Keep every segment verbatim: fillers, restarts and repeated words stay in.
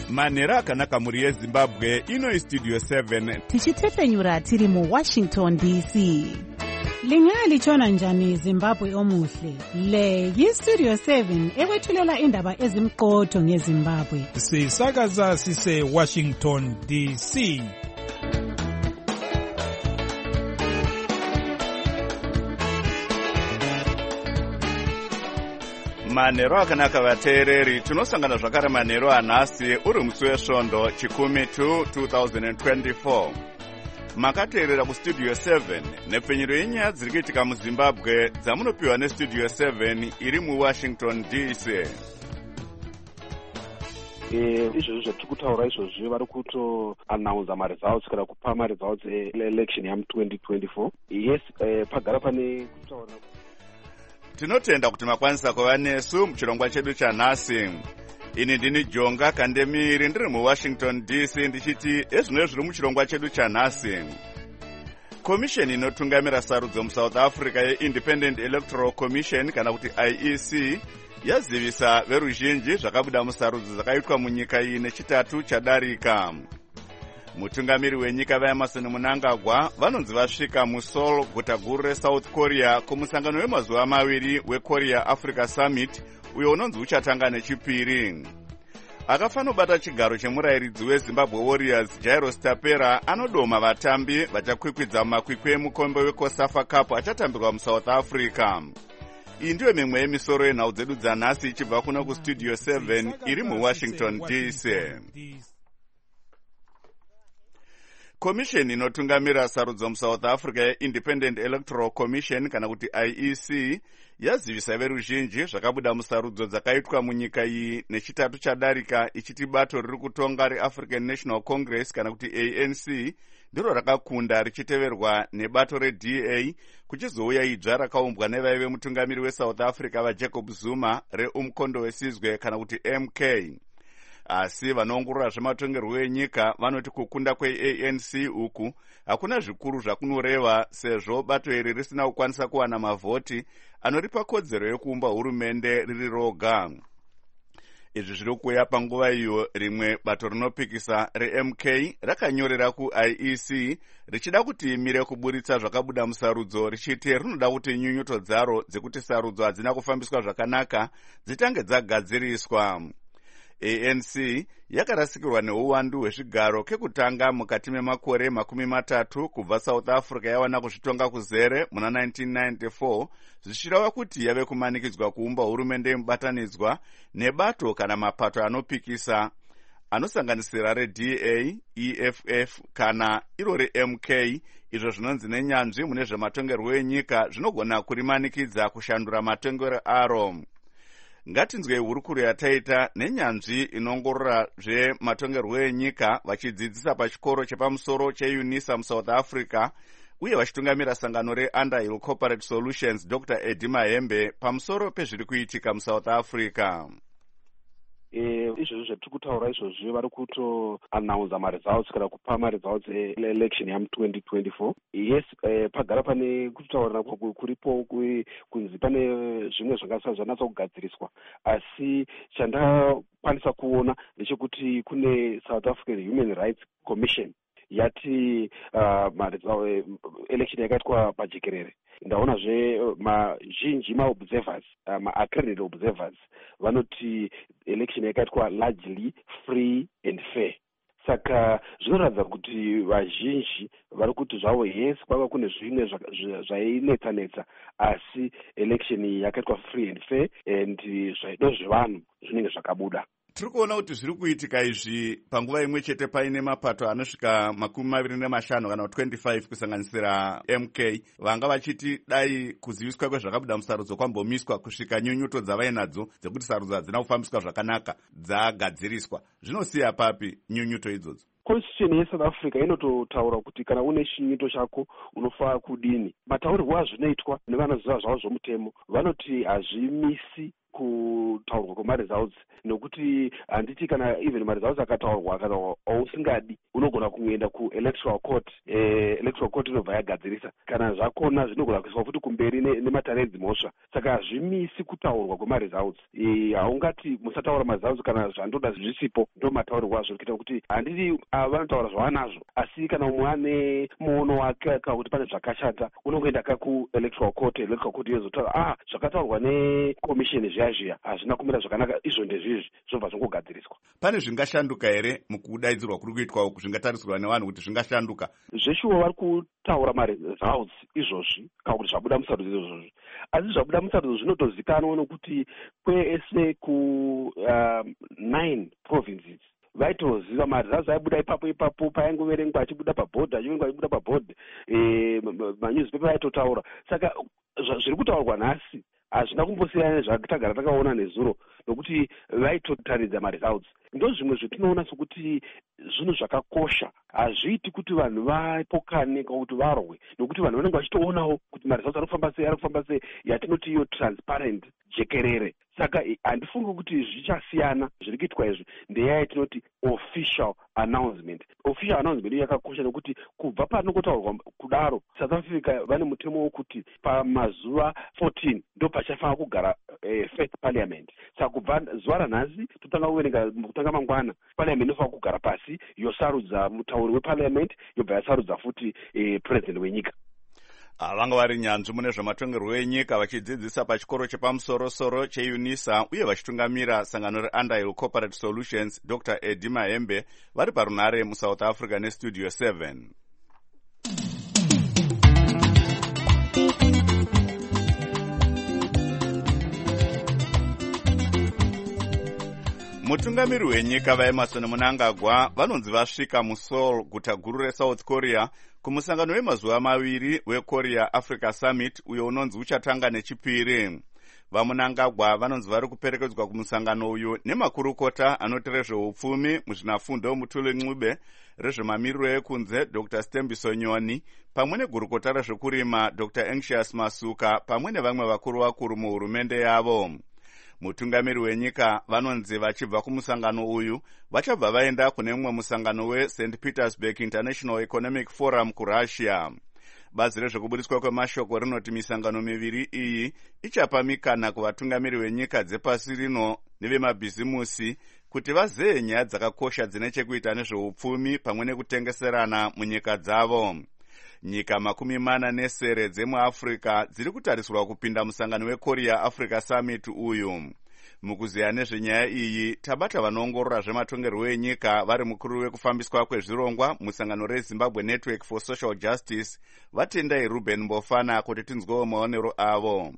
manhero akanaka muri yezimbabwe. Ino istudio seven tichitefenyura tiri mu Washington D C. Lingalitshona njani Zimbabwe omuhle? Le yistudio seven ekwethulela indaba ezimqotho ngeZimbabwe. Sisakaza sise Washington D C. manhero akanaka vateereri. Tinosangana zvakare manhero anhasi uri musi wesvondo chikumi tu two thousand twenty-four. Makateerera kustudio seven nepfenyuro yenyaya dziri kuitika muZimbabwe dzamunopiwa nestudio seven iri muWashington D C. izvozvo zvatiri kutaura izvozvi vari kutoanaunza maresults kana kupa maresults election yamu twenty twenty-four. Yes, pagara pane kutaura. Tinotenda kuti makwanisa kuva nesu muchirongwa chedu chanhasi. Ini ndini Jonga Kandemiri ndiri muWashington D C ndichiti ezvino zviri muchirongwa chedu chanhasi. Komisheni inotungamira sarudzo muSouth Africa yeIndependent Electoral Commission kana kuti I E C yazivisa veruzhinji zvakabuda musarudzo dzakaitwa munyika iyi nechitatu chadarika. Mutungamiri wenyika vaEmmerson Mnangagwa vanonzi vasvika muSeoul, guta guru reSouth Korea, kumusangano wemazuva maviri weKorea Africa Summit uyo unonzi uchatanga nechipiri. Akafanobata chigaro chemurayiridzi weZimbabwe Warriors Jairus Tapera anodoma vatambi vachakwikwidza mumakwikwi emukombe weCOSAFA Cup achatambirwa muSouth Africa. Iyi ndiyo mimwe yemisoro yenhau dzedu dzanhasi ichibva kuno kustudio seven iri muWashington D C. Komisheni inotungamira sarudzo muSouth Africa yeIndependent Electoral Commission kana kuti I E C yazivisa veruzhinji zvakabuda musarudzo dzakaitwa munyika iyi nechitatu chadarika ichiti bato riri kutonga reAfrican National Congress kana kuti A N C ndiro rakakunda richiteverwa nebato reD A kuchizouya idzva rakaumbwa nevaive mutungamiri weSouth Africa vaJacob Zuma reumkondo wesizwe kana kuti M K. Asi vanoongorora zvematongerwo enyika vanoti kukunda kweA N C uku hakuna zvikuru zvakunoreva sezvo bato iri risina kukwanisa kuwana mavhoti anoripa kodzero yekuumba hurumende riri roga. Izvi zviri kuuya panguva iyo rimwe bato rinopikisa reM K rakanyorera kuI E C richida kuti imire kuburitsa zvakabuda musarudzo richiti rinoda kuti nyunyuto dzaro dzekuti sarudzo hadzina kufambiswa zvakanaka dzitange dzagadziriswa. A N C yakarasikirwa neuwandu hwezvigaro kekutanga mukati memakore makumi matatu kubva South Africa yawana kuzvitonga kuzere muna nineteen ninety-four zvichireva kuti yave kumanikidzwa kuumba hurumende yemubatanidzwa nebato kana mapato anopikisa anosanganisira reD A, E F F kana iro reM K, izvo zvinonzi nenyanzvi mune zvematongerwo enyika zvinogona kurimanikidza kushandura matongero aro. Ngatinzwe hurukuro yataita nenyanzvi inongorora zvematongerwo enyika vachidzidzisa pachikoro chepamusoro cheUNISA muSouth Africa uye vachitungamira sangano reUnderhill Corporate Solutions Doctor Eddie Mahembe pamusoro pezviri kuitika muSouth Africa. Izvozvo zvatiri kutaura izvozvi vari kutoanaunza maresults kana kupa maresults election yamu twenty twenty-four. Yes, pagara pane kutaura kuripo kunzi pane zvimwe zvakasa zvanatsa kugadziriswa, asi chandakwanisa kuona ndechekuti kune South African Human Rights Commission yati uh, election yakaitwa pajekerere. Ndaonazve mazhinji maobservers uh, maaccredited observers vanoti election yakaitwa largely free and fair. Saka zvinoratidza kuti vazhinji vari kuti zvavo yes kwava kune zvimwe zvainetsa netsa asi election yakaitwa free and fair and zvaido zvevanhu zvinenge zvakabuda. Tiri kuona kuti zviri kuitika izvi panguva imwe chete paine mapato anosvika makumi maviri nemashanu kana twenty-five kusanganisira M K vanga vachiti dai kuziviswa kwezvakabuda musarudzo kwambomiswa kusvika nyunyuto dzavainadzo dzekuti sarudzo hadzina kufambiswa zvakanaka dzagadziriswa. Zvinosiya papi nyunyuto idzodzo? Constitution yeSouth Africa inototaura kuti kana une chinyunyuto chako unofanira kudini. Mataurirwo azvinoitwa nevanoziva zvavo zvomutemo vanoti hazvimisi kutaurwa kwemaresults, nokuti handiti kana even maresults akataurwa kana ausingadi unogona kuenda kuelectoral court. eh, electoral court inobva yagadzirisa, kana zvakona zvinogona kuiswa futi kumberi nemataredzi mhosva. Saka hazvimisi kutaurwa kwemaresults. Haungati musataura maresults kana zvandoda zvisipo ndo mataurirwo azvo, kuita kuti handiti vanotaura zvavanazvo, asi kana umwe ane muono wake kuti pane zvakashata unongoenda ka kuelectoral court. Electoral court yozotaura ah zvakataurwa nekomishini zviya zviya hazvina kumira zvakanaka, izvo ndezvizvi zvobva zvongogadziriswa. Pane zvingashanduka here mukudaidzirwa kuri kuitwa uku, zvingatarisirwa nevanhu kuti zvingashanduka? Zveshuwa vari kutaura maresults izvozvi kana kuti zvabuda musarudzo izvozvi, asi zvabuda musarudzo zvinotozikanwa nokuti kwese ku um, nine provinces vaitoziva maresults aibuda ipapo ipapo, paingoverengwa achibuda pabhodhi achiverengwa achibuda pabhodhi, manewspaper aitotaura. Saka zviri kutaurwa nhasi hazvina kumbosiyana nezvatagara takaona nezuro, nokuti vaitotaridza maresults. Ndo zvimwe zvetinoona sokuti zvinhu zvakakosha, hazviiti kuti vanhu vapokane kana kuti varwe, nokuti vanhu vanenge vachitoonawo kuti maresults ari kufamba sei ari kufamba sei, yatinoti iyo transparent jekerere. Saka handifungi kuti zvichasiyana zviri kuitwa izvi, ndeya yatinoti official announcement. Official announcement iyo yakakosha nokuti kubva panokotaurwa kudaro, South Africa vane mutemo wokuti pamazuva fourteen ndo pachafanira kugara eh, first parliament. Saka kubva zuva ranhasi totanga kuverenga kutanga mangwana, parliament inofanira kugara pasi yosarudza mutauri weparliament, yobva yasarudza futi eh, president wenyika. Vanga vari nyanzvi mune zvematongerwo enyika vachidzidzisa pachikoro chepamusoro-soro cheUNISA uye vachitungamira sangano reUnderhill Corporate Solutions, Doctor Eddie Mahembe, vari parunare muSouth Africa neStudio seven. Mutungamiri wenyika vaEmerson Mnangagwa vanonzi vasvika muSeoul, guta guru reSouth Korea, kumusangano wemazuva maviri weKorea Africa Summit uyo unonzi uchatanga nechipiri. VaMnangagwa vanonzi vari kuperekedzwa kumusangano uyu nemakurukota anoti rezveupfumi muzvinafundo Mutuli Ncube, rezvemamiriro ekunze Doctor Stembiso Nyoni, pamwe negurukota rezvekurima Doctor Anxious Masuka, pamwe nevamwe vakuru vakuru muhurumende yavo. Mutungamiri wenyika vanonzi vachibva kumusangano uyu vachabva vaenda kune mumwe musangano weSaint Petersburg International Economic Forum kuRussia. Bazi rezvekubudiswa kwemashoko rinoti misangano miviri iyi ichapa mikana kuvatungamiri wenyika dzepasi rino nevemabhizimusi kuti vazeye nyaya dzakakosha dzine chekuita nezveupfumi pamwe nekutengeserana munyika dzavo. Nyika makumi mana nesere dzemuAfrica dziri kutarisirwa kupinda musangano weKorea Africa Summit uyu. Mukuziya nezvenyaya iyi tabata vanoongorora zvematongerwo enyika vari mukuru wekufambiswa kwezvirongwa musangano reZimbabwe Network for Social Justice, vatendai Ruben Mbofana kuti tinzwewo maonero avo.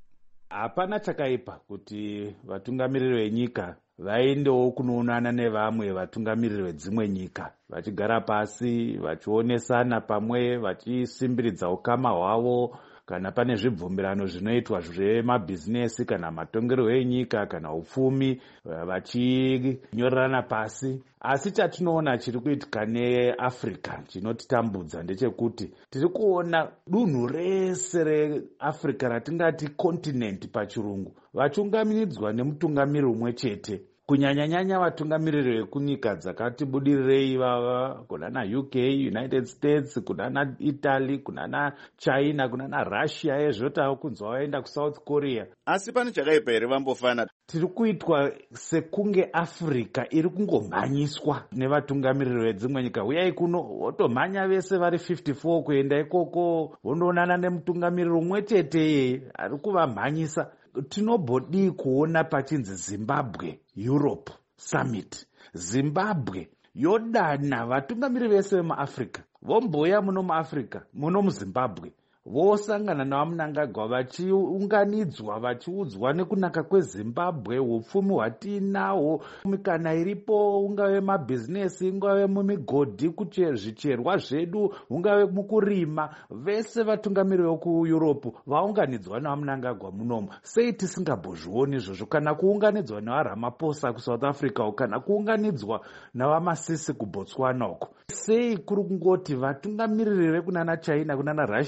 Hapana chakaipa kuti vatungamiriri venyika vaendewo kunoonana nevamwe vatungamiriri vedzimwe nyika, vachigara pasi vachionesana pamwe, vachisimbiridza ukama hwavo kana pane zvibvumirano zvinoitwa zvemabhizinesi kana matongerwo enyika kana upfumi, vachinyorerana pasi. Asi chatinoona chiri kuitika neAfrica chinotitambudza ndechekuti tiri kuona dunhu rese reAfrica ratingati continent pachirungu vachungamiridzwa nemutungamiri umwe chete, kunyanya-nyanya vatungamiriri vekunyika dzakati budirirei vava, kuna naU K, United States, kuna naItaly, kuna naChina, kuna naRussia, ezvotawo kunzwa vaenda kuSouth Korea. Asi pane chakaipa here Vambofana? Tiri kuitwa sekunge Africa iri kungomhanyiswa nevatungamiriri vedzimwe nyika. Uyai kuno votomhanya vese vari fifty-four kuenda ikoko vondoonana nemutungamiriri umwe chete ari kuvamhanyisa. Tinobodi kuona pachinzi Zimbabwe Europe Summit. Zimbabwe yodana vatungamiriri vese vemuAfrica, vomboya muno muAfrica, muno muZimbabwe, vosangana navaMnangagwa vachiunganidzwa vachiudzwa nekunaka kweZimbabwe, upfumi hwatinahwo, mikana iripo, ungave mabhizinesi, ungave mumigodhi zvicherwa zvedu, ungave mukurima, vese vatungamiriri vekuEurope vaunganidzwa navaMnangagwa munomu. Sei tisingambozvioni izvozvo? Kana kuunganidzwa navaRamaphosa kuSouth Africa, kana kuunganidzwa navaMasisi kuBotswana uko. Sei kuri kungoti vatungamiriri vekunana China, kunana Russia, kunana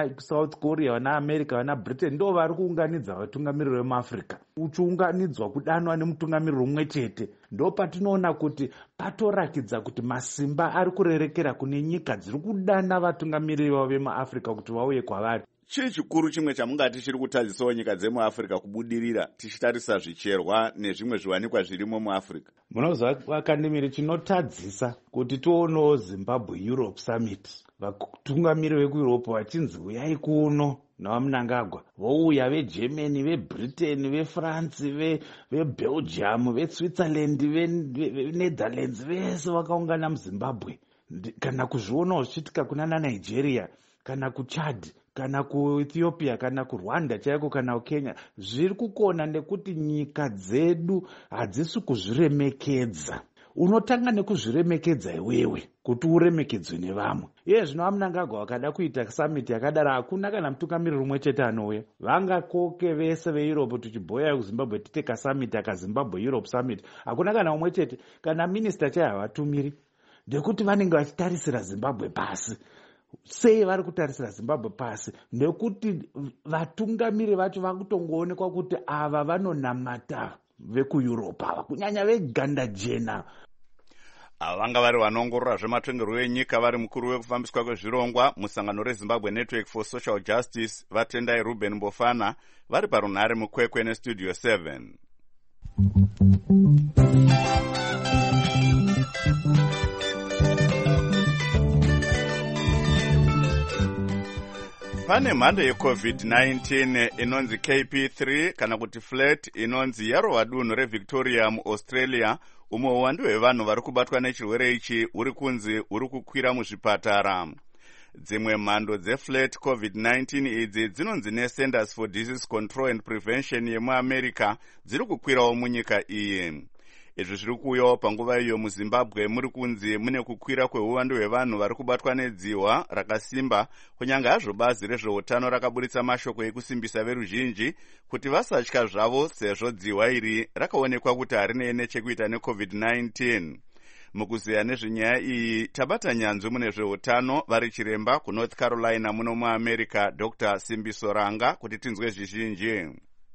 vana South Korea, vana America, vana Britain ndo vari kuunganidza vatungamiriri vemuAfrica. Uchiunganidzwa kudanwa nemutungamiriri umwe chete, ndo patinoona kuti patorakidza kuti masimba ari kurerekera kune nyika dziri kudana vatungamiriri vavo vemuAfrica kuti vauye kwavari. Chii chikuru chimwe chamungati chiri kutadzisawo nyika dzemuAfrica kubudirira tichitarisa zvicherwa nezvimwe zviwanikwa zvirimo muAfrica? Munozva vakandimiri, chinotadzisa kuti tionewo Zimbabwe Europe Summit, vatungamiriri vekueurope vachinzi uyai kuno navamunangagwa, vouya veGermany, veBritain, veFrance, veBelgium, veSwitzerland, veNetherlands, vese vakaungana muZimbabwe. Kana kuzvionawo zvichiitika kuna naNigeria, kana kuChad, kana kuEthiopia, kana kuRwanda chaiko, kana kuKenya, zviri kukona nekuti nyika dzedu hadzisi kuzviremekedza. Unotanga nekuzviremekedza iwewe kuti uremekedzwe nevamwe. Iye zvino vamunangagwa vakada kuita summit yakadaro, hakuna kana mutungamiriri umwe chete anouya. Vangakoke vese veEurope tichibhoya kuZimbabwe titeka summit aka Zimbabwe Europe Summit, hakuna kana umwe chete. Kana minista chaiye havatumiri, ndekuti vanenge vachitarisira Zimbabwe pasi. Sei vari kutarisira Zimbabwe pasi? Nekuti vatungamiri vacho vakutongoonekwa kuti ava vanonamata vekuEurope ava, kunyanya veganda jena. Vanga vari vanoongorora zvematongerwo enyika vari mukuru wekufambiswa kwezvirongwa musangano reZimbabwe Network for Social Justice, Vatendai Ruben Mbofana, vari parunhare mukwekwe neStudio seven. Pane mhando yeCovid nineteen inonzi K P three kana kuti flat inonzi yarova dunhu reVictoria muAustralia, umwe uwandu hwevanhu vari kubatwa nechirwere ichi uri kunzi uri kukwira muzvipatara. Dzimwe mhando dzeflat COVID nineteen idzi dzinonzi neCenters for Disease Control and Prevention yemuAmerica dziri kukwirawo munyika iyi. Izvi zviri kuuyawo panguva iyo muZimbabwe muri kunzi mune kukwira kweuwandu hwevanhu vari kubatwa nedzihwa rakasimba, kunyange hazvo bazi rezveutano rakaburitsa mashoko ekusimbisa veruzhinji kuti vasatya zvavo sezvo dzihwa iri rakaonekwa kuti harine nechekuita neCovid nineteen. Mukuziya nezvenyaya iyi tabata nyanzvi mune zveutano vari chiremba kuNorth Carolina muno muAmerica, Doctor Simbiso Ranga, kuti tinzwe zvizhinji.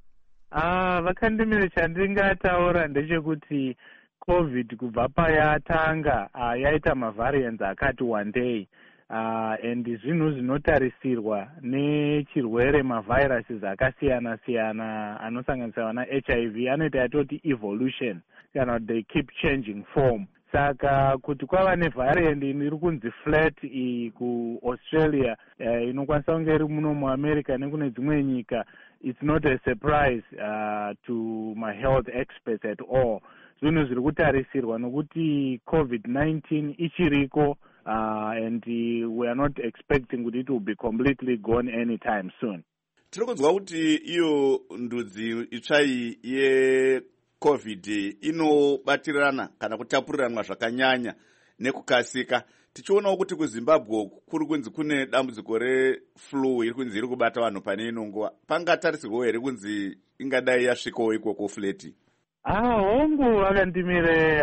Ah, vakandimire chandingataura ndechekuti COVID kubva payatanga uh, yaita mavariants akati one day uh, and zvinhu zvinotarisirwa nechirwere maviruses akasiyana siyana anosanganisira vana H I V anoita yatoti evolution kana they keep changing form. Saka kuti kwava nevariant iri kunzi flat iyi kuAustralia uh, inokwanisa kunge iri muno muAmerica nekune dzimwe nyika, it's not a surprise uh, to my health experts at all. Zvinhu zviri kutarisirwa nokuti COVID nineteen ichiriko uh, and uh, we are not expecting kuti it will be completely gone anytime soon. Tiri kunzwa kuti iyo ndudzi itsvai ye COVID inobatirana kana kutapuriranwa zvakanyanya nekukasika. Tichionawo kuti kuZimbabwe kuri kunzi kune dambudziko reflu iri kunzi iri kubata vanhu pane ino nguva. Pangatarisirwawo here kunzi ingadai yasvikawo ikoko fleti? Ah, hongu vakandimire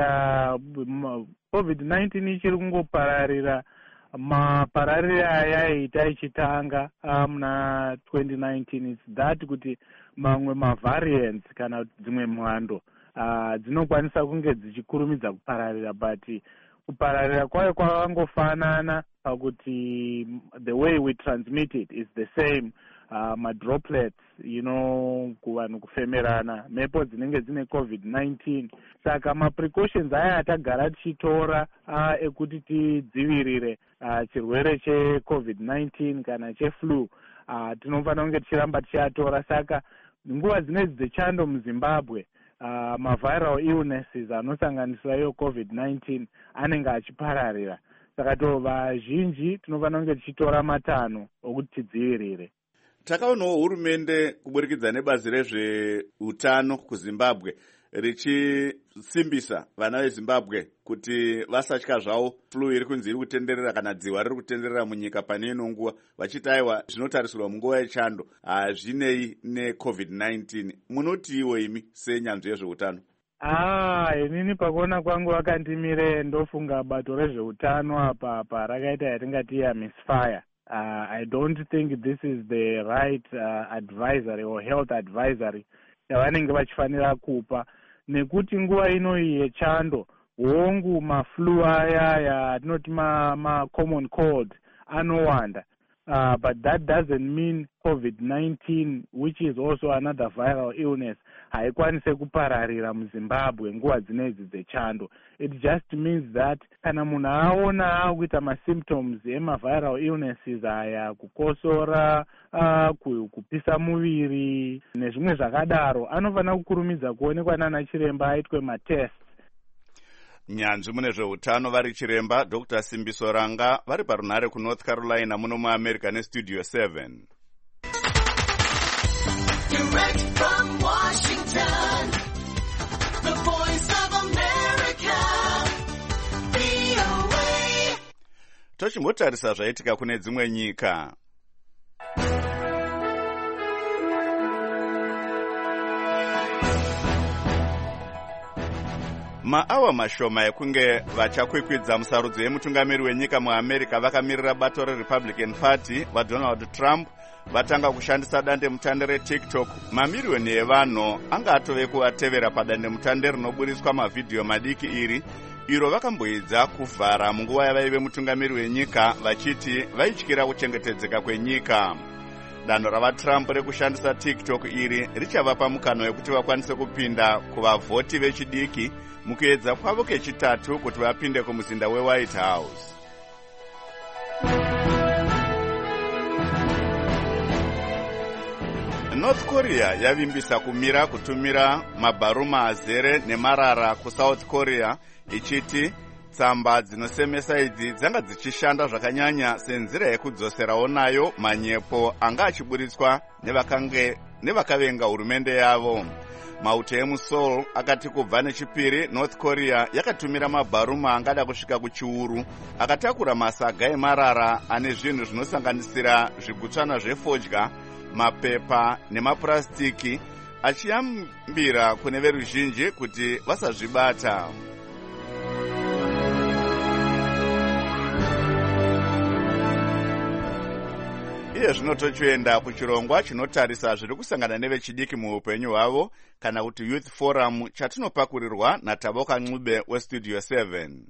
uh, COVID nineteen ichiri kungopararira mapararire ayaita ichitanga uh, muna twenty nineteen. It's that kuti mamwe mavariants kana dzimwe mhando uh, dzinokwanisa kunge dzichikurumidza kupararira, but kupararira kwayo kwakangofanana pakuti the way we transmit it is the same. Uh, madroplets, you know, kuvanhu kufemerana mhepo dzinenge dzine COVID nineteen. Saka maprecautions aya atagara tichitora uh, ekuti tidzivirire uh, chirwere cheCovid nineteen kana cheflu uh, tinofanira kunge tichiramba tichiatora. Saka nguva dzinedzi dzechando muZimbabwe uh, maviral illnesses anosanganisira iyo COVID nineteen anenge achipararira. Saka to vazhinji tinofanira kunge tichitora matanho okuti tidzivirire. Takaonawo hurumende kuburikidza nebazi rezveutano kuZimbabwe richisimbisa vana veZimbabwe kuti vasatya zvavo flu iri kunzi iri kutenderera kana dzihwa riri kutenderera munyika pane ino nguva, vachiti aiwa zvinotarisirwa munguva yechando hazvinei neCovid nineteen. Munoti iwo imi senyanzvi yezveutano? Ah, inini pakuona kwangu vakandimire ndofunga bato rezveutano apa apa rakaita yatingati ya misfire. uh, I don't think this is the right uh, advisory or health advisory yavanenge vachifanira kupa, nekuti nguva ino yechando hongu maflu aya yatinoti ma, ma common cold anowanda. Uh, but that doesn't mean COVID nineteen, which is also another viral illness, haikwanise kupararira muZimbabwe nguva dzinedzi dzechando. It just means that kana munhu aona akuita ma-symptoms ema-viral illnesses aya, kukosora, uh, kupisa muviri nezvimwe zvakadaro, anofanira kukurumidza kuonekwa nana chiremba aitwe matest. Nyanzvi mune zveutano vari chiremba Doctor Simbiso Ranga vari parunhare kuNorth Carolina muno muAmerica neStudio seven. Direct from Washington, the voice of America, V O A. Tochimbotarisa zvaitika kune dzimwe nyika. Maawa mashoma ekunge vachakwikwidza musarudzo yemutungamiri wenyika muAmerica vakamirira bato reRepublican Party vaDonald Trump vatanga kushandisa dande mutande reTikTok. Mamiriyoni evanhu anga atove kuvatevera padande mutande rinoburiswa mavhidhiyo madiki iri iro vakamboedza kuvhara munguva yavaive mutungamiri wenyika vachiti vaityira kuchengetedzeka kwenyika. Danho ravaTrump rekushandisa TikTok iri richavapa mukana wekuti vakwanise kupinda kuvavhoti vechidiki mukuedza kwavo kechitatu kuti vapinde kumuzinda weWhite House. North Korea yavimbisa kumira kutumira mabharuma azere nemarara kuSouth Korea ichiti tsamba dzinosemesa idzi dzanga dzichishanda zvakanyanya senzira yekudzoserawo nayo manyepo anga achiburitswa nevakange nevakavenga hurumende yavo. Mauto emuSeoul akati kubva nechipiri North Korea yakatumira mabharuma angada kusvika kuchiuru akatakura masaga emarara ane zvinhu zvinosanganisira zvigutswana zvefodya, mapepa nemapurasitiki, achiyambira kune veruzhinji kuti vasazvibata. Iye zvino tochienda kuchirongwa chinotarisa zviri kusangana nevechidiki muupenyu hwavo kana kuti Youth Forum chatinopakurirwa naTaboka Ncube weStudio seven.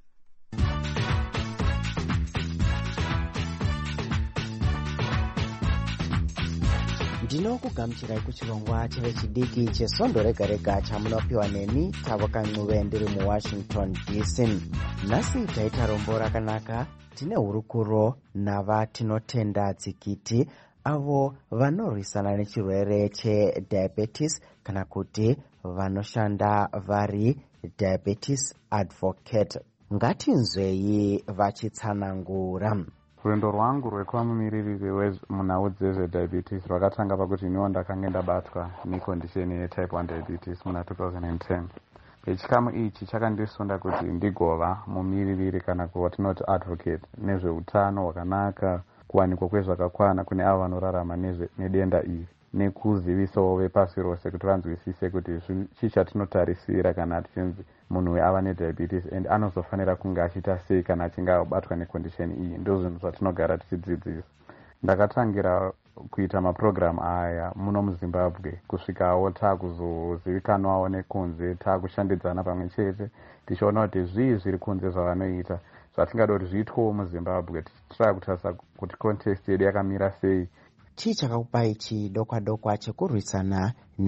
Ndinokugamuchirai kuchirongwa chevechidiki chesondo rega rega chamunopiwa neni Taboka Ncube ndiri muWashington D C. Nhasi taita rombo rakanaka. Tine hurukuro navatinotenda tsikiti avo vanorwisana nechirwere chediabetes kana kuti vanoshanda vari diabetes advocate. Ngatinzwei vachitsanangura. Rwendo rwangu rwekuva mumiririri wemunhau dzezvediabetes rwakatanga pakuti iniwo ndakanga ndabatwa nekondisheni yetype one diabetes muna two thousand ten. Chikamu ichi chakandisunda kuti ndigova mumiririri kana kuwatinoti advocate nezveutano hwakanaka, kuwanikwa kwezvakakwana kune avo vanorarama nedenda iri, nekuzivisawo vepasi rose kuti vanzwisise kuti chii chatinotarisira kana tichinzi munhu ava nediabetes and anozofanira kunge achiita sei kana achinge abatwa nekondisheni iyi. Ndo zvinhu zvatinogara tichidzidzisa. Ndakatangira kuita maprogramu aya muno muZimbabwe kusvikawo taakuzozivikanwawo nekunze, taakushandidzana pamwe chete tichiona kuti zvii zviri kunze zvavanoita zvatingada kuti zviitwewo muZimbabwe, tichitraa kutarisa kuti context yedu yakamira sei. Chii chakakupai chidokwa dokwa chekurwisana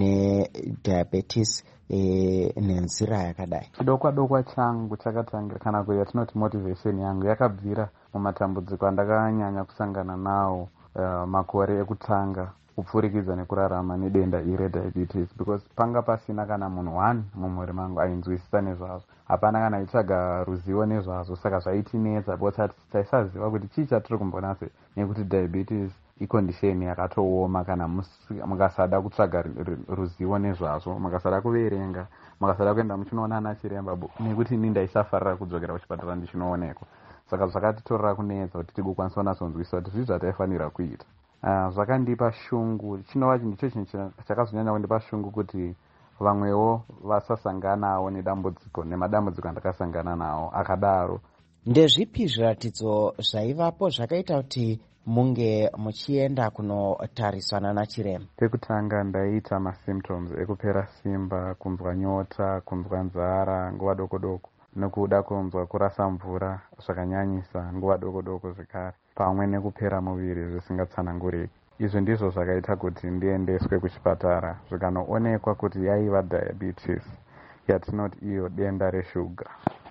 nediabetes e, nenzira yakadai? Chidokwa dokwa changu chakatangira kana kuti yatinoti motivation yangu yakabvira mumatambudziko andakanyanya kusangana nawo Uh, makore ekutanga kupfurikidza nekurarama nedenda iri rediabetes, because panga pasina kana munhu one mumhuri mangu ainzwisisa nezvazvo, hapana kana aitsvaga ruzivo nezvazvo, saka zvaitinetsa because taisaziva kuti chii chatiri kumbona sei, nekuti diabetes ikondisheni yakatooma kana mukasada kutsvaga ruzivo nezvazvo, mukasada kuverenga, mukasada kuenda muchinoona ana chiremba, nekuti ini ndaisafarira kudzokera kuchipatara ndichinoonekwa. Saka zvakatitorera kunetsa kuti tigokwanisa kunasonzwisisa kuti zvii zvataifanira kuita. Uh, zvakandipa shungu, chinova ndicho chinhu chakazonyanya kundipa shungu kuti vamwewo vasasanganawo nedambudziko nemadambudziko andakasangana nawo akadaro. Ndezvipi zviratidzo zvaivapo zvakaita kuti munge muchienda kunotarisana nachiremba? Pekutanga ndaita masymptoms ekupera simba, kunzwa nyota, kunzwa nzara nguva doko doko, nekuda kunzwa kurasa mvura zvakanyanyisa nguva doko doko zvekare, pamwe nekupera muviri zvisingatsananguriki. Izvi ndizvo zvakaita kuti ndiendeswe kuchipatara zvikanoonekwa kuti yaiva diabetes, yatinoti iyo denda reshuga.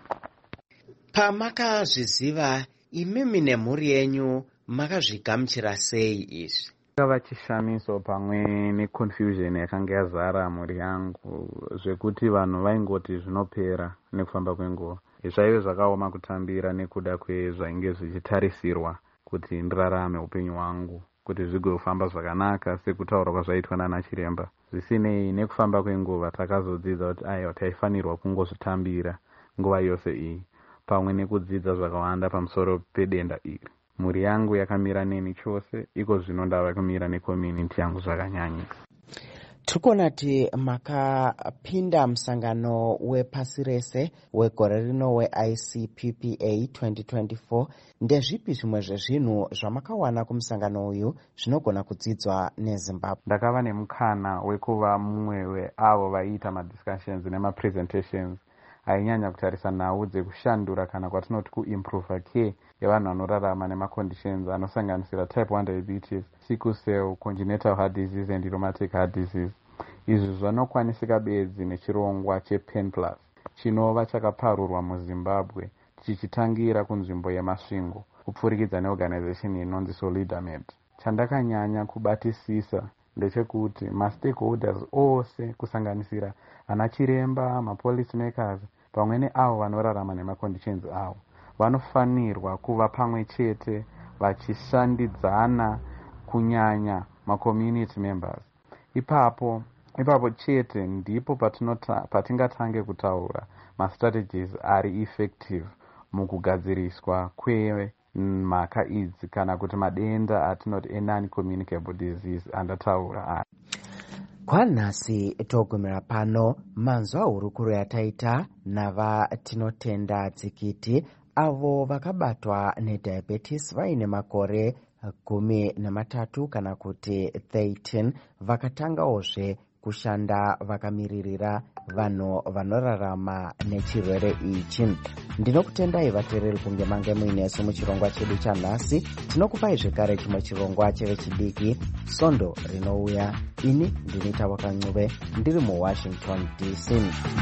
Pamakazviziva imimi nemhuri yenyu makazvigamuchira sei izvi? Chakava chishamiso pamwe neconfusion yakanga yazara mhuri yangu, zvekuti vanhu vaingoti zvinopera nekufamba kwenguva. Zvaive zvakaoma kutambira nekuda kwezvainge zvichitarisirwa kuti ndirarame upenyu hwangu, kuti zvigofamba zvakanaka sekutaura kwazvaitwa nana chiremba. Zvisinei, nekufamba kwenguva takazodzidza kuti aiwa taifanirwa kungozvitambira nguva yose iyi, pamwe nekudzidza zvakawanda pamusoro pedenda iri. Mhuri yangu yakamira neni chose, iko zvino ndava kumira necommunity yangu zvakanyanyisa. Tirikuona kuti makapinda musangano wepasi rese wegore rino we-I C P P A twenty twenty-four. Ndezvipi zvimwe zvezvinhu zvamakawana kumusangano uyu zvinogona kudzidzwa neZimbabwe? Ndakava nemukana wekuva mumwe weavo vaiita madiscussions nemapresentations ainyanya kutarisa nhau dzekushandura kana kwatinoti kuimprove care yevanhu vanorarama nemaconditions anosanganisira type one diabetes, sickle cell, congenital heart disease and rheumatic heart disease. Izvi zvanokwanisika bedzi nechirongwa chepen plus chinova chakaparurwa muZimbabwe chichitangira kunzvimbo yemasvingo kupfurikidza neorganization inonzi Solidamed. Chandakanyanya kubatisisa ndechekuti mastakeholders ose kusanganisira ana chiremba, mapolice makers pamwe neavo vanorarama nemaconditions avo vanofanirwa kuva pamwe chete vachishandidzana, kunyanya macommunity members. Ipapo ipapo chete ndipo patingatange kutaura mastrategies ari effective mukugadziriswa kwemhaka idzi kana kuti madenda atinoti non-communicable disease andataura ari. Kwanhasi togumira pano manzwa hurukuro yataita navatinotenda tsikiti avo vakabatwa nediabetes vaine makore gumi namatatu kana kuti thirteen, vakatangaozve kushanda vakamiririra vanhu vanorarama nechirwere ichi. Ndinokutendai vateereri kunge mange muinesu muchirongwa chedu chanhasi. Tinokupai zvekare chimwe chirongwa chevechidiki Sondo rinouya. Ini ndini Tawaka Ncube ndiri muWashington D C.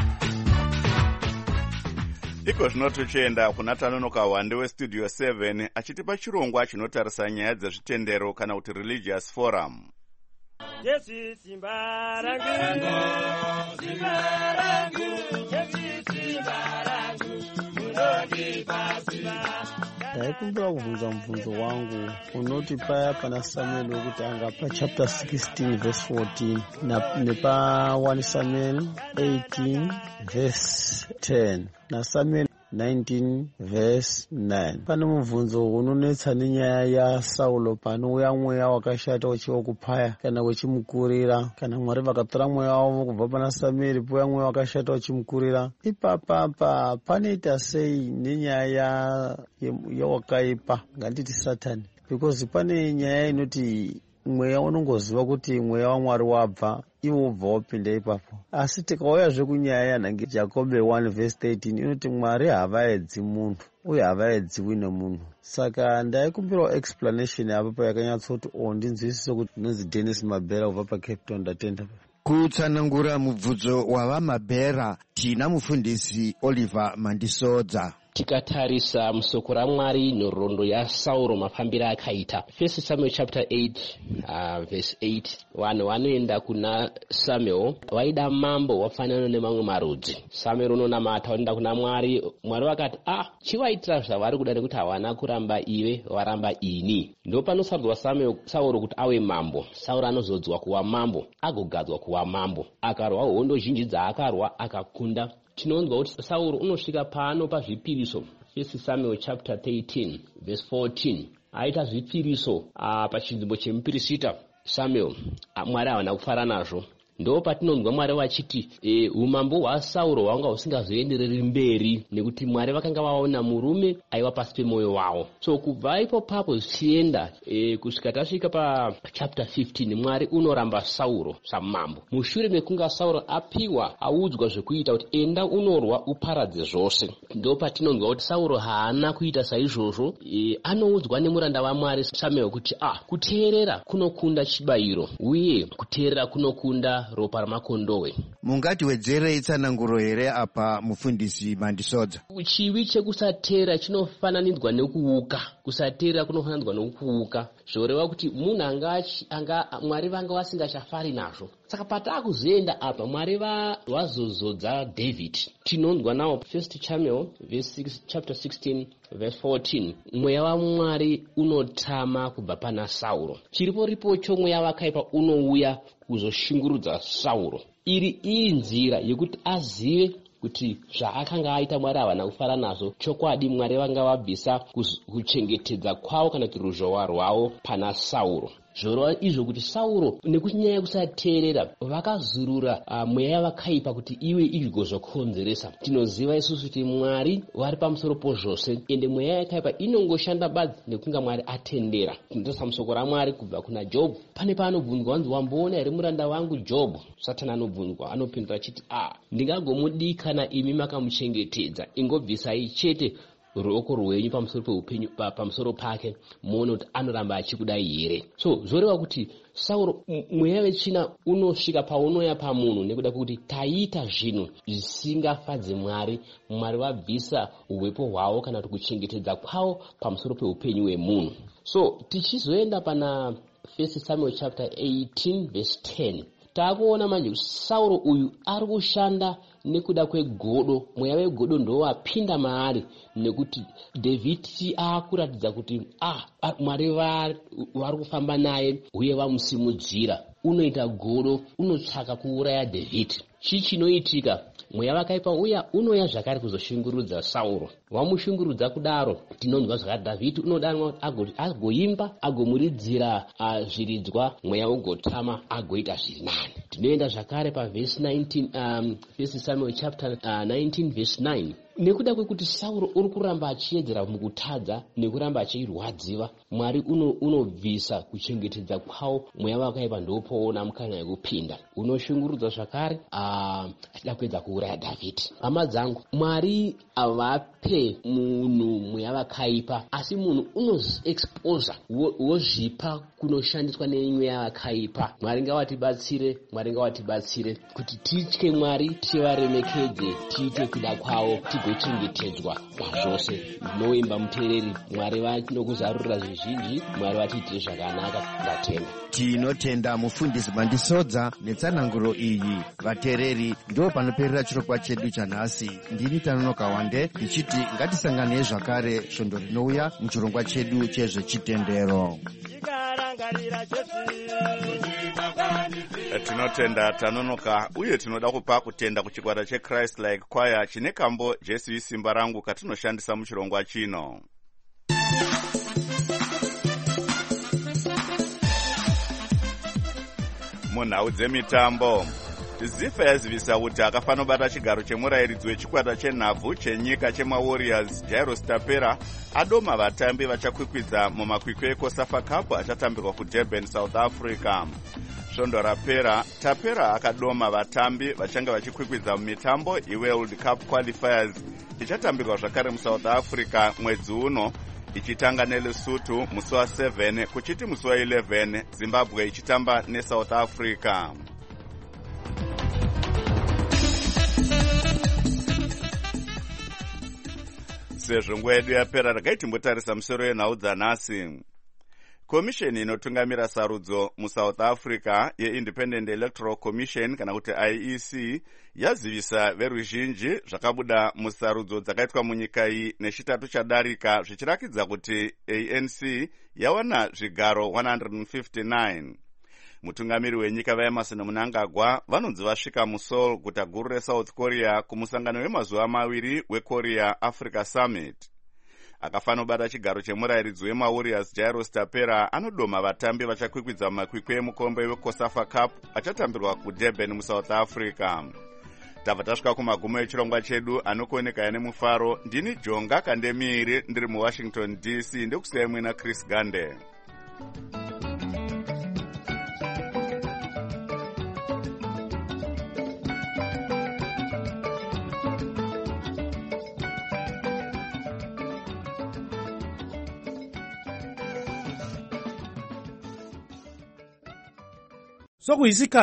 Iko zvino tochienda kuna Tanonoka Wande westudio seven achitipa chirongwa chinotarisa nyaya dzezvitendero kana kuti religious forum. Jesi simba rangu, simba rangu, Jesi simba rangu, munodi pasima. Ndaikumbira kubvunza mubvunzo wangu unoti paya pana Samuel wekutanga pa chapter sixteen verse fourteen nepa one Samuel eighteen verse ten na Samuel nineteen verse nine. Pane mubvunzo unonetsa nenyaya ya Saulo panouya mweya wakashata uchiwa kupaya kana wechimukurira, kana Mwari vakatora mweya wavo kubva pana Samueri pouya mweya wakashata uchimukurira. Ipapapa panoita sei nenyaya yawakaipa, nganditi Satani? Because pane nyaya inoti mweya unongoziva kuti mweya waMwari wabva, iwo ubva wapinda ipapo. Asi tikauya zvekunyaya yanhange Jakobe one verse thirteen inoti Mwari havaedzi munhu uye havaedziwi nemunhu. Saka ndaikumbirawo explanation apa payakanyatsoti o ndinzwisise kuti ndinonzi Dennis Mabhera ubva paCape Town. Ndatenda kutsanangura mubvunzo wavaMabhera. Tina mufundisi Oliver Mandisodza. Tikatarisa musoko raMwari nhoroondo yaSauro mafambiro akaita. First Samuel chapter eight uh, verse eight. Vanhu vanoenda kuna Samuel vaida mambo wafanana nemamwe marudzi. Samuel unonamata waenda kuna Mwari. Mwari vakati ah chivaitira zvavari kuda nekuti havana kuramba iwe, varamba ini. Ndo panosarudzwa Samuel Sauro kuti ave mambo. Sauro anozodzwa kuva mambo agogadzwa kuva mambo. Akarwa hondo zhinji dzaakarwa akakunda. Tinonzwa kuti Sauro unosvika pano pazvipiriso. First Samuel chapter thirteen verse fourteen. Aita zvipiriso uh, pachinzvimbo chemupirisita Samuel. Uh, Mwari havana kufara nazvo. ndo patinonzwa Mwari vachiti e, umambo hwaSauro hwanga husingazoendereri mberi nekuti Mwari vakanga vaona murume aiva pasi pemwoyo wavo. So kubva ipo papo zvichienda e, kusvika tasvika pa chapter fifteen, Mwari unoramba Sauro samambo. Mushure mekunga Sauro apiwa audzwa zvekuita kuti enda unorwa uparadze zvose, ndo patinonzwa kuti Sauro haana kuita saizvozvo. E, anoudzwa nemuranda waMwari Samuel kuti ah, kuteerera kunokunda chibayiro uye kuteerera kunokunda ropa ramakondowe. Mungati wedzere itsananguro here apa mufundisi Mandisodza? Chivi chekusateerera chinofananidzwa nekuuka. Kusateerera kunofananidzwa nekuuka, zvoreva kuti munhu anga anga Mwari vanga vasingachafari nazvo. Saka patakuzoenda apa Mwari vazozodza David, tinonzwa nawo first Samuel verse six, chapter sixteen verse fourteen, mweya waMwari unotama kubva pana Sauro. Chiripo ripocho mweya wakaipa unouya kuzoshungurudza Sauro. Iri iri nzira yekuti azive kuti zvaakanga aita Mwari havana kufara nazvo. Chokwadi Mwari vanga vabvisa kuchengetedza kwavo kana kuti ruzhowa rwavo pana Sauro. Zvorova izvo kuti Sauro nekunyaya kusateerera vakazurura uh, mweya vakaipa kuti iwe igozokonzeresa. Tinoziva isusu kuti Mwari vari pamusoro pozvose, ende mweya yakaipa inongoshanda badzi nekunga Mwari atendera. Tinotarisa musoko raMwari kubva kuna Job. Pane paanobvunzwa wanzi wamboona here muranda wangu Job? Satani anobvunzwa, anopindura achiti ah, ndingagomudii kana imi makamuchengetedza? Ingobvisai chete ruoko rwenyu pamusoro peupenyu pa, pamusoro pake muone kuti anoramba achikudai here. So zvoreva kuti Sauro mweya wechina unosvika paunoya pamunhu nekuda kuti taita zvinhu zvisingafadze Mwari. Mwari vabvisa uwepo hwavo kana kuti kuchengetedza kwavo pamusoro peupenyu hwemunhu. So tichizoenda pana first Samuel chapter eighteen verse ten, takuona manje kuti Sauro uyu ari kushanda nekuda kwegodo. Mweya wegodo ndo wapinda maari nekuti David akuratidza kuti ah, Mwari vari kufamba naye uye vamusimudzira. Unoita godo, unotsvaka kuuraya David. Chii chinoitika? Mweya wakaipa uya unoya zvakare kuzoshungurudza Sauro. Wamushungurudza kudaro, tinonzwa zvakati David unodanwa agoimba agomuridzira uh, zviridzwa, mweya ugotama agoita zviri nani. Tinoenda zvakare pa verse nineteen, um, first Samuel chapter uh, nineteen verse nine. Nekuda kwekuti Sauro uri kuramba achiedzera mukutadza nekuramba achirwadziwa, Mwari unobvisa uno kuchengetedza kwawo. Mweya wakaipa ndopoona mukana yekupinda, unoshungurudza zvakare uh, achida kuedza kuuraya David. Hama dzangu, Mwari avape munhu mweya wakaipa, asi munhu unoexposa wozvipa kunoshandiswa nemweya wakaipa. Mwari ngawatibatsire, Mwari ngawatibatsire kuti titye Mwari, tivaremekedze, tiite kuda kwawo, tigochengetedzwa pazvose. Noimba muteereri, Mwari vanokuzarurira zvizhinji, Mwari vatiitire zvakanaka. Ndatenda. Tinotenda mufundisi Mandisodza netsananguro iyi. Vateereri, ndo panoperera chirongwa chedu chanhasi. Ndini Tanonoka Wande ndichiti ngatisanganei zvakare svondo rinouya muchirongwa chedu chezvechitendero. Tinotenda Tanonoka, uye tinoda kupa kutenda kuchikwata cheChrist Like Choir chine kambo Jesu Simba Rangu katinoshandisa muchirongwa chino. Munhau dzemitambo, Zifa yazivisa kuti akafanobata chigaro chemurairidzi wechikwata chenhabvu chenyika chemaWarriors Jairus Tapera adoma vatambi vachakwikwidza mumakwikwi eCosafa Cup achatambirwa kuDurban, South Africa. Svondo rapera, Tapera akadoma vatambi vachanga vachikwikwidza mumitambo iWorld Cup Qualifiers ichatambirwa zvakare muSouth Africa mwedzi uno, ichitanga neLesotho musi wa seven kuchiti musi wa eleven Zimbabwe ichitamba neSouth Africa. Sezvo nguva yedu yapera, regai timbotarisa musoro yenhau dzanhasi. Komisheni inotungamira sarudzo muSouth Africa yeIndependent Electoral Commission kana kuti I E C yazivisa veruzhinji zvakabuda musarudzo dzakaitwa munyika iyi nechitatu chadarika, zvichirakidza kuti A N C yawana zvigaro one hundred fifty-nine. Mutungamiri wenyika vaEmmerson Mnangagwa vanonzi vasvika muSeoul, guta guru reSouth Korea, kumusangano wemazuva maviri weKorea Africa Summit. akafanobata chigaro chemurairidzi wemawarriors Jairus Tapera anodoma vatambi vachakwikwidza mumakwikwi emukombe weCOSAFA Cup achatambirwa kuDurban muSouth Africa. Tabva tasvika kumagumo echirongwa chedu anokuoneka nemufaro. Ndini Jonga Kandemiri ndiri muWashington D C ndekusiyai mwina Chris Gande. Sokuyisika